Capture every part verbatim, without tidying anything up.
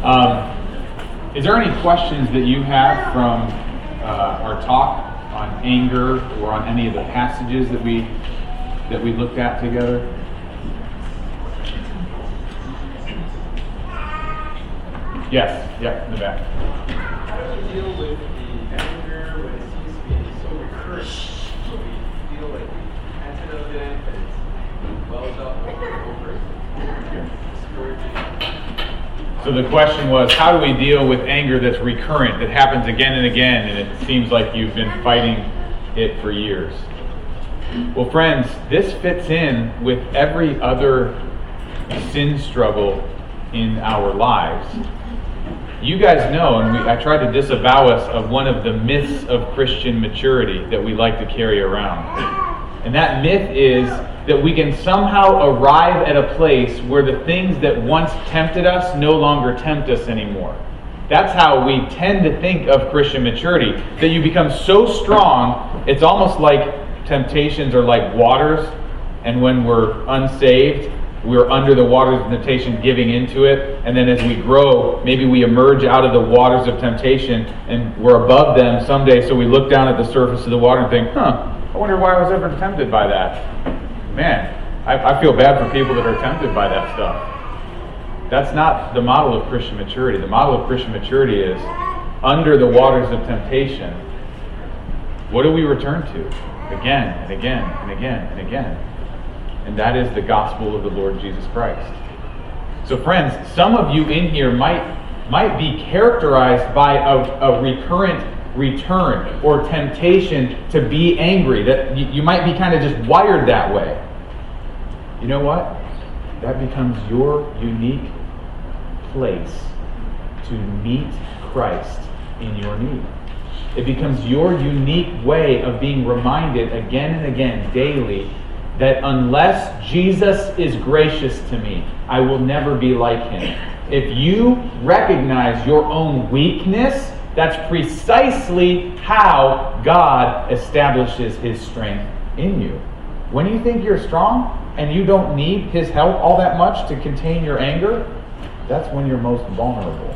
Um, is there any questions that you have from uh, our talk on anger or on any of the passages that we that we looked at together? Yes, yeah, in the back. How do we deal with the anger when it seems to be so recurrent? So we feel like we can't of it, but it's wells up over and over. It's discouraging. So the question was, how do we deal with anger that's recurrent, that happens again and again, and it seems like you've been fighting it for years? Well, friends, this fits in with every other sin struggle in our lives. You guys know, and we, I tried to disavow us of one of the myths of Christian maturity that we like to carry around. And that myth is that we can somehow arrive at a place where the things that once tempted us no longer tempt us anymore. That's how we tend to think of Christian maturity, that you become so strong, it's almost like temptations are like waters, and when we're unsaved, we're under the waters of temptation giving into it, and then as we grow, maybe we emerge out of the waters of temptation and we're above them someday, so we look down at the surface of the water and think, huh, I wonder why I was ever tempted by that. Man, I, I feel bad for people that are tempted by that stuff. That's not the model of Christian maturity. The model of Christian maturity is, under the waters of temptation, what do we return to? Again and again and again and again. And that is the gospel of the Lord Jesus Christ. So friends, some of you in here might might be characterized by a, a recurrent return or temptation to be angry. That you, you might be kind of just wired that way. You know what? That becomes your unique place to meet Christ in your need. It becomes your unique way of being reminded again and again, daily, that unless Jesus is gracious to me, I will never be like him. If you recognize your own weakness, that's precisely how God establishes his strength in you. When you think you're strong and you don't need his help all that much to contain your anger, that's when you're most vulnerable.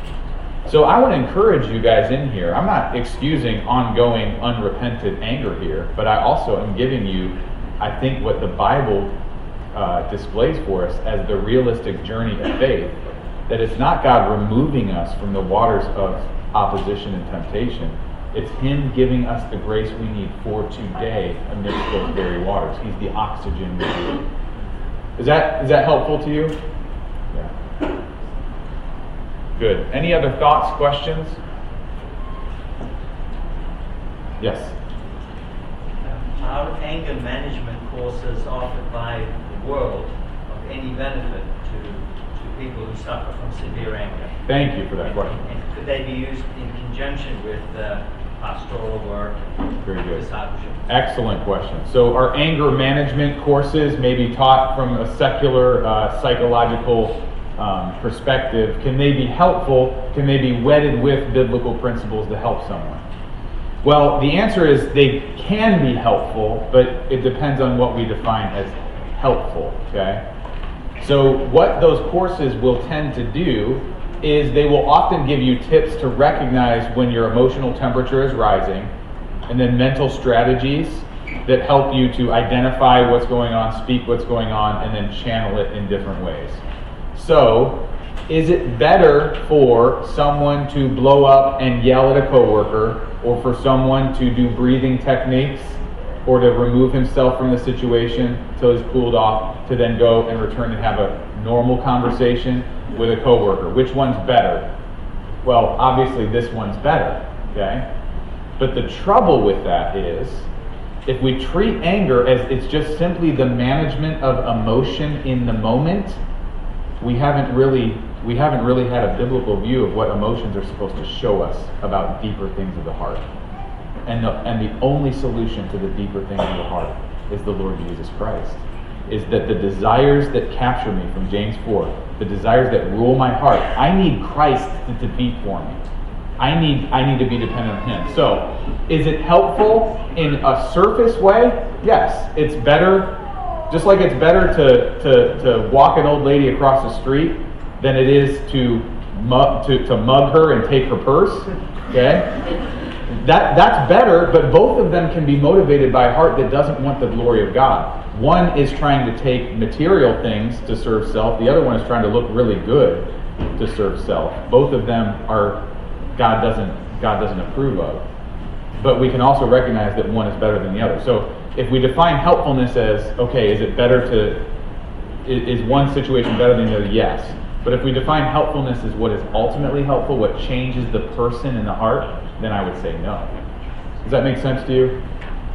So I want to encourage you guys in here. I'm not excusing ongoing unrepentant anger here, but I also am giving you, I think, what the Bible uh, displays for us as the realistic journey of faith. That it's not God removing us from the waters of opposition and temptation. It's him giving us the grace we need for today amidst those very waters. He's the oxygen we need. Is that, is that helpful to you? Yeah. Good. Any other thoughts, questions? Yes. Are anger management courses offered by the world of any benefit to, to people who suffer from severe anger? Thank you for that question. And, and could they be used in conjunction with uh, pastoral work and Very good. discipleship? Excellent question. So our anger management courses may be taught from a secular uh, psychological um, perspective. Can they be helpful? Can they be wedded with biblical principles to help someone? Well, the answer is they can be helpful, but it depends on what we define as helpful, okay? So what those courses will tend to do is they will often give you tips to recognize when your emotional temperature is rising, and then mental strategies that help you to identify what's going on, speak what's going on, and then channel it in different ways. So, is it better for someone to blow up and yell at a coworker, or for someone to do breathing techniques, or to remove himself from the situation until he's cooled off, to then go and return and have a normal conversation with a coworker? Which one's better? Well, obviously this one's better, okay? But the trouble with that is, if we treat anger as it's just simply the management of emotion in the moment, we haven't really we haven't really had a biblical view of what emotions are supposed to show us about deeper things of the heart. And the, and the only solution to the deeper things of the heart is the Lord Jesus Christ. Is that the desires that capture me, from James four, the desires that rule my heart, I need Christ to defeat for me. I need I need to be dependent on him. So, is it helpful in a surface way? Yes. It's better, just like it's better to, to, to walk an old lady across the street than it is to mug, to, to mug her and take her purse, okay? That, that's better, but both of them can be motivated by a heart that doesn't want the glory of God. One is trying to take material things to serve self. The other one is trying to look really good to serve self. Both of them are God doesn't God doesn't approve of. But we can also recognize that one is better than the other. So if we define helpfulness as, okay, is it better to, is, is one situation better than the other? Yes. But if we define helpfulness as what is ultimately helpful, what changes the person in the heart, then I would say no. Does that make sense to you?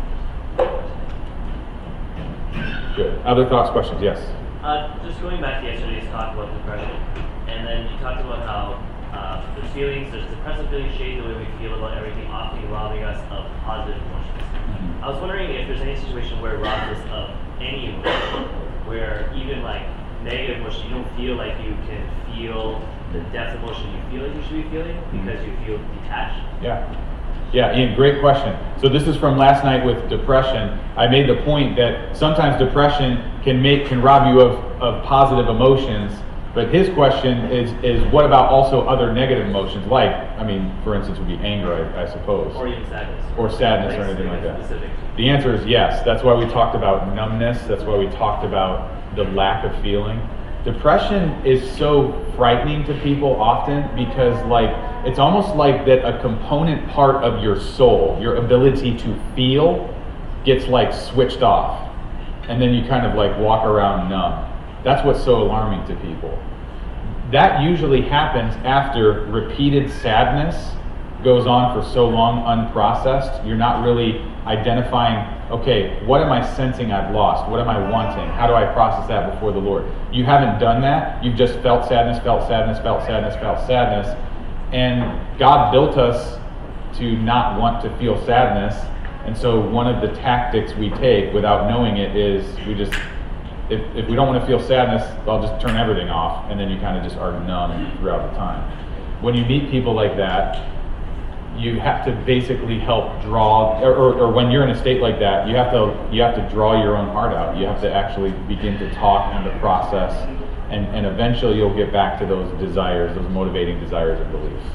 Good. Other thoughts, questions? Yes. Uh, just going back to yesterday's talk about depression, and then you talked about how uh, the feelings, there's depressive feelings shade the way we feel about everything, often robbing us of positive emotions. Mm-hmm. I was wondering if there's any situation where it robs us of any emotion, where even like negative emotion, you don't feel like you can feel the depth of emotion you feel like you should be feeling because you feel detached. Yeah. Yeah, Ian, great question. So this is from last night with depression. I made the point that sometimes depression can make can rob you of, of positive emotions, but his question is is what about also other negative emotions, like, I mean, for instance, would be anger, I, I suppose. Or even sadness. Or sadness like, or anything like that. Specific. The answer is yes. That's why we talked about numbness. That's why we talked about the lack of feeling. Depression is so frightening to people often because, like, it's almost like that a component part of your soul, your ability to feel, gets like switched off, and then you kind of like walk around numb. That's what's so alarming to people. That usually happens after repeated sadness goes on for so long unprocessed. You're not really identifying, okay, what am I sensing I've lost? What am I wanting? How do I process that before the Lord? You haven't done that. You've just felt sadness, felt sadness, felt sadness, felt sadness. And God built us to not want to feel sadness. And so one of the tactics we take without knowing it is we just, if, if we don't want to feel sadness, I'll just turn everything off. And then you kind of just are numb throughout the time. When you meet people like that, you have to basically help draw, or, or, or when you're in a state like that, you have to you have to draw your own heart out. You have to actually begin to talk and to process, and, and eventually you'll get back to those desires, those motivating desires and beliefs.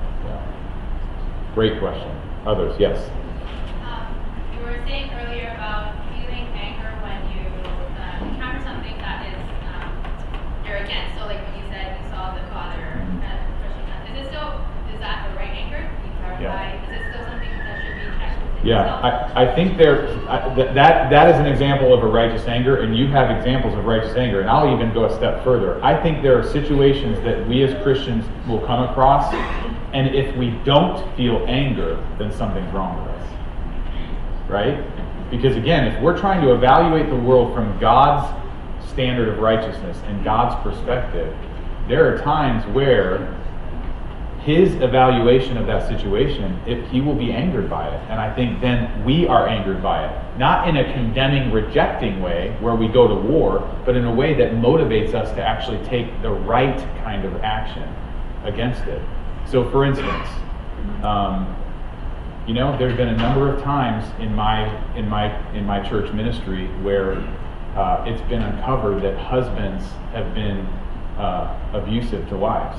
Yeah. Great question. Others, yes? Um, you were saying earlier about feeling anger when you uh, encounter something that is um, you're against. So like when you said you saw the father Mm-hmm. kind of pushing that. Is it still, is that the right anger? Yeah. Is it still something that should be checked within Yeah, yourself? I, I think there I, th- that that is an example of a righteous anger, and you have examples of righteous anger, and I'll even go a step further. I think there are situations that we as Christians will come across, and if we don't feel anger, then something's wrong with us, right? Because again, if we're trying to evaluate the world from God's standard of righteousness and God's perspective, there are times where his evaluation of that situation, it, he will be angered by it. And I think then we are angered by it. Not in a condemning, rejecting way where we go to war, but in a way that motivates us to actually take the right kind of action against it. So for instance, um, you know, there's been a number of times in my in my in my church ministry where uh, it's been uncovered that husbands have been uh, abusive to wives.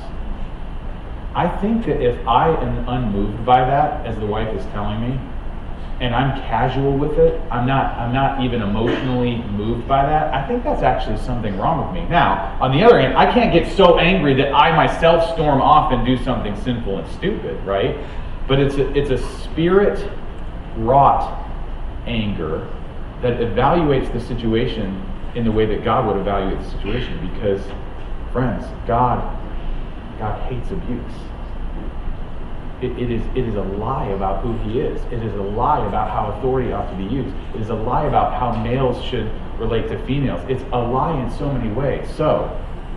I think that if I am unmoved by that, as the wife is telling me, and I'm casual with it, I'm not I'm not even emotionally moved by that, I think that's actually something wrong with me. Now, on the other hand, I can't get so angry that I myself storm off and do something sinful and stupid, right? But it's a, it's a spirit-wrought anger that evaluates the situation in the way that God would evaluate the situation, because, friends, God God hates abuse. It, it is it is a lie about who he is. It is a lie about how authority ought to be used. It is a lie about how males should relate to females. It's a lie in so many ways. So,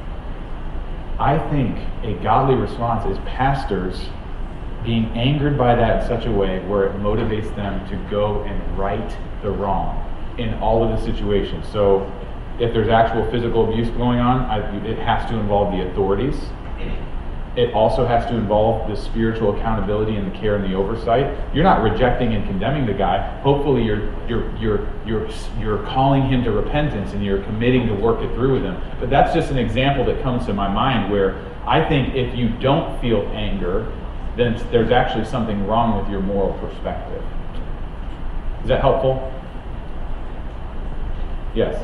I think a godly response is pastors being angered by that in such a way where it motivates them to go and right the wrong in all of the situations. So, if there's actual physical abuse going on, I, it has to involve the authorities. It also has to involve the spiritual accountability and the care and the oversight. You're not rejecting and condemning the guy. Hopefully you're you're you're you're you're calling him to repentance and you're committing to work it through with him. But that's just an example that comes to my mind where I think if you don't feel anger, then there's actually something wrong with your moral perspective. Is that helpful? Yes.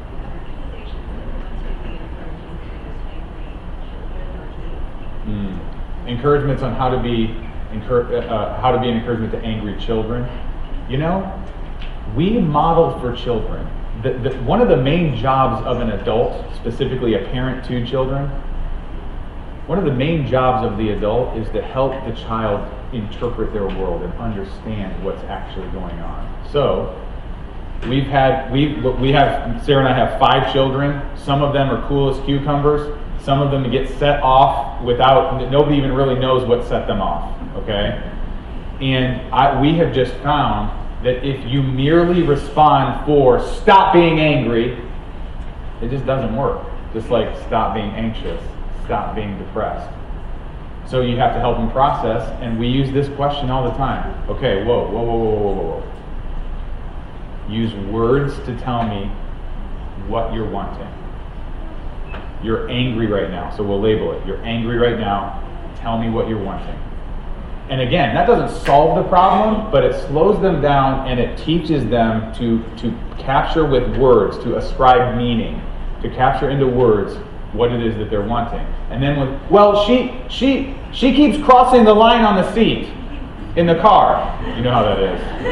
Mm. Encouragements on how to be encour- uh, how to be an encouragement to angry children. You know, we model for children. The, the, one of the main jobs of an adult, specifically a parent to children, one of the main jobs of the adult is to help the child interpret their world and understand what's actually going on. So, we've had we we have Sarah and I have five children. Some of them are cool as cucumbers. Some of them get set off without nobody even really knows what set them off. Okay, and I, we have just found that if you merely respond for stop being angry, it just doesn't work. Just like stop being anxious, stop being depressed. So you have to help them process, and we use this question all the time. Okay, whoa, whoa, whoa, whoa, whoa, whoa. Use words to tell me what you're wanting. You're angry right now, so we'll label it. You're angry right now. Tell me what you're wanting. And again, that doesn't solve the problem, but it slows them down and it teaches them to, to capture with words, to ascribe meaning, to capture into words what it is that they're wanting. And then with, well, she she she keeps crossing the line on the seat in the car. You know how that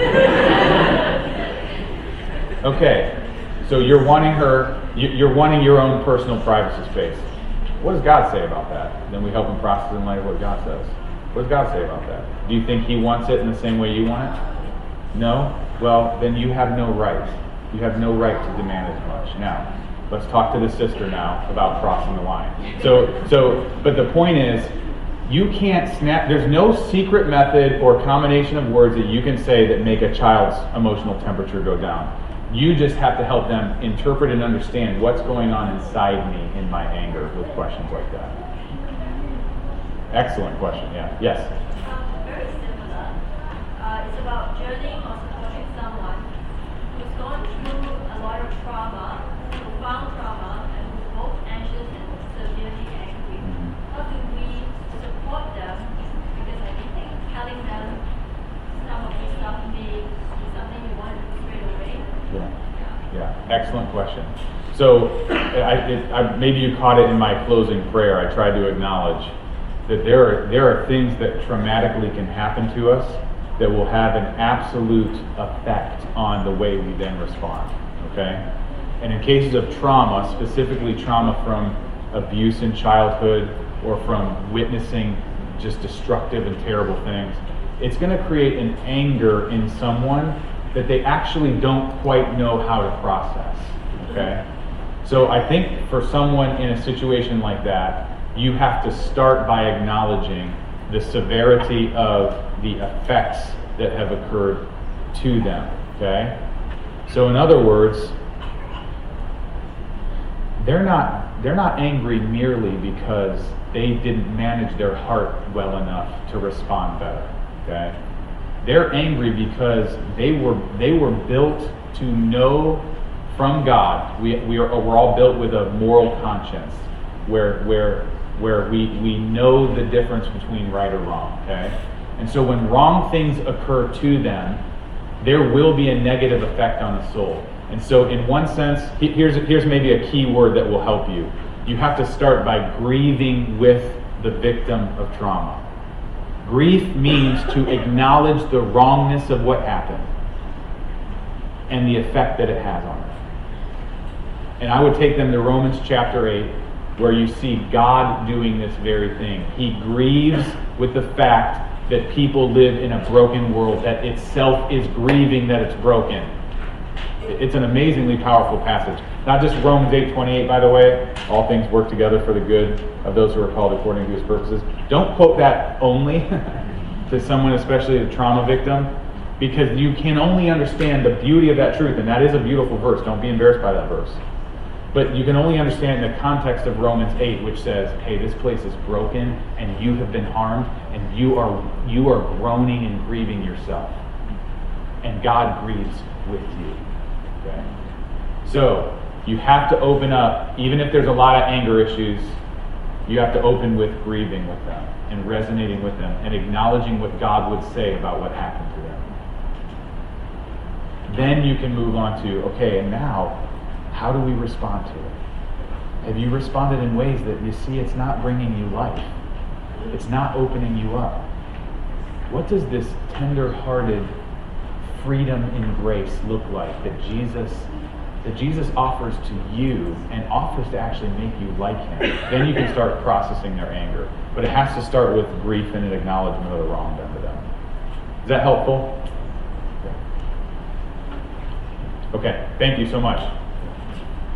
is. Okay, so you're wanting her, you're wanting your own personal privacy space. What does God say about that? Then we help them process in light of what God says. What does God say about that? Do you think He wants it in the same way you want it? No? Well, then you have no right. You have no right to demand as much. Now, let's talk to the sister now about crossing the line. So, so, but the point is, you can't snap, there's no secret method or combination of words that you can say that make a child's emotional temperature go down. You just have to help them interpret and understand what's going on inside me in my anger with questions like that. Excellent question, yeah. Yes? Um, very similar. Uh, it's about journeying or supporting someone who's gone through a lot of trauma, profound trauma, and who's both anxious and severely angry. Mm-hmm. How do we support them? Because I think telling them some of this stuff may be something you want to do straight away. Yeah. Yeah. Excellent question. So, I, it, I, maybe you caught it in my closing prayer. I tried to acknowledge that there are there are things that traumatically can happen to us that will have an absolute effect on the way we then respond. Okay? And in cases of trauma, specifically trauma from abuse in childhood or from witnessing just destructive and terrible things, it's going to create an anger in someone that they actually don't quite know how to process. Okay? So I think for someone in a situation like that, you have to start by acknowledging the severity of the effects that have occurred to them. Okay? So in other words, they're not they're not angry merely because they didn't manage their heart well enough to respond better. Okay? They're angry because they were they were built to know from God. We we are we're all built with a moral conscience where where where we, we know the difference between right or wrong, okay? And so when wrong things occur to them, there will be a negative effect on the soul. And so in one sense, here's here's maybe a key word that will help you. You have to start by grieving with the victim of trauma. Grief means to acknowledge the wrongness of what happened and the effect that it has on them. And I would take them to Romans chapter eight, where you see God doing this very thing. He grieves with the fact that people live in a broken world, that itself is grieving that it's broken. It's an amazingly powerful passage. Not just Romans eight twenty-eight, by the way, all things work together for the good of those who are called according to His purposes. Don't quote that only to someone, especially a trauma victim, because you can only understand the beauty of that truth, and that is a beautiful verse. Don't be embarrassed by that verse. But you can only understand the context of Romans eight, which says, hey, this place is broken, and you have been harmed, and you are you are groaning and grieving yourself. And God grieves with you. Okay? So, you have to open up, even if there's a lot of anger issues, You have to open with grieving with them and resonating with them and acknowledging what God would say about what happened to them. Then you can move on to, okay, and now, how do we respond to it? Have you responded in ways that you see it's not bringing you life? It's not opening you up. What does this tender-hearted freedom in grace look like that Jesus that Jesus offers to you and offers to actually make you like him? Then you can start processing their anger. But it has to start with grief and an acknowledgement of the wrong done to them. Is that helpful? Okay, thank you so much.